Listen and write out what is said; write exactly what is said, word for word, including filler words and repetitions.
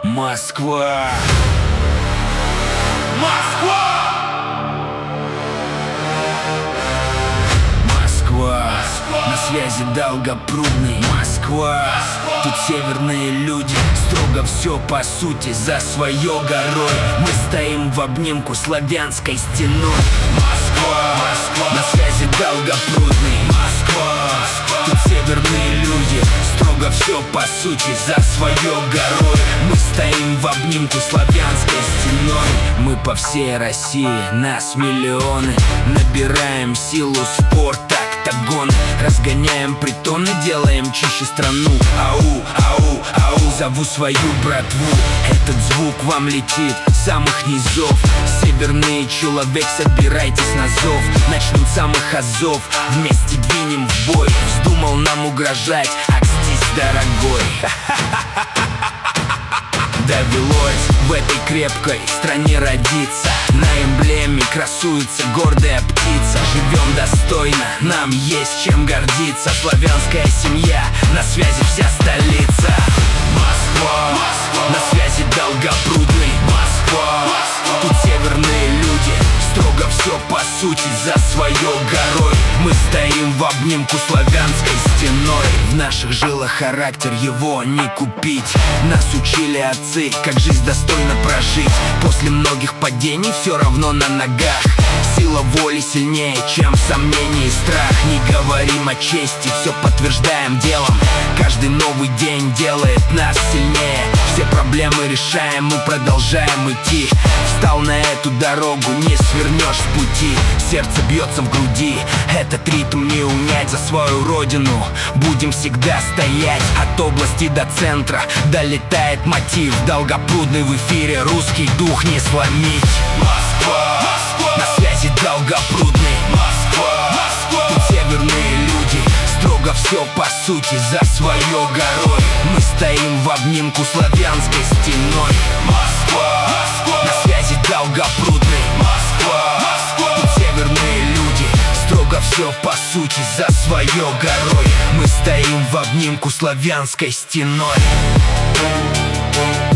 Москва! Москва! Москва! На связи Долгопрудный. Москва! Тут северные люди, строго все по сути, за свое горой. Мы стоим в обнимку славянской стеной. Москва! На связи Долгопрудный. Москва! Тут северные люди, строго все по сути, за свое горой. Мы стоим в обнимку славянской стеной. Мы по всей России, нас миллионы. Набираем силу, спорт, октагон. Разгоняем притоны, делаем чище страну. Ау, ау, ау, зову свою братву. Этот звук вам летит с самых низов. Северный человек, собирайтесь на зов. Начнем с самых азов, вместе двинем в бой. Вздумал нам угрожать, акстись, дорогой. Довелось в этой крепкой стране родиться. На эмблеме красуется гордая птица. Живем достойно, нам есть чем гордиться. Славянская семья, на связи вся столица. Москва, Москва. На связи Долгопрудный. Москва, Москва. Тут северные люди, строго все по сути, за свое горой. Мы стоим в обнимку славянской стеной. В наших жилах характер, его не купить. Нас учили отцы, как жизнь достойно прожить. После многих падений все равно на ногах. Сила воли сильнее, чем сомнения и страх. Не говорим о чести, все подтверждаем делом. Каждый новый день делает нас сильнее. Все проблемы решаем, мы продолжаем идти. Встал на эту дорогу, не свернешь с пути. Сердце бьется в груди, этот ритм не унять. За свою родину будем всегда стоять. От области до центра долетает мотив. Долгопрудный в эфире, русский дух не сломить. Москва, Москва. На связи Долгопрудный. Москва, Москва. Тут северные люди, строго все по сути, за свое горой. Мы стоим в обнимку славянской стеной. Москва, Москва. На связи Долгопрудный. Москва, Москва. Тут северные люди, строго все по сути, за свое горой. Мы стоим в обнимку славянской стеной.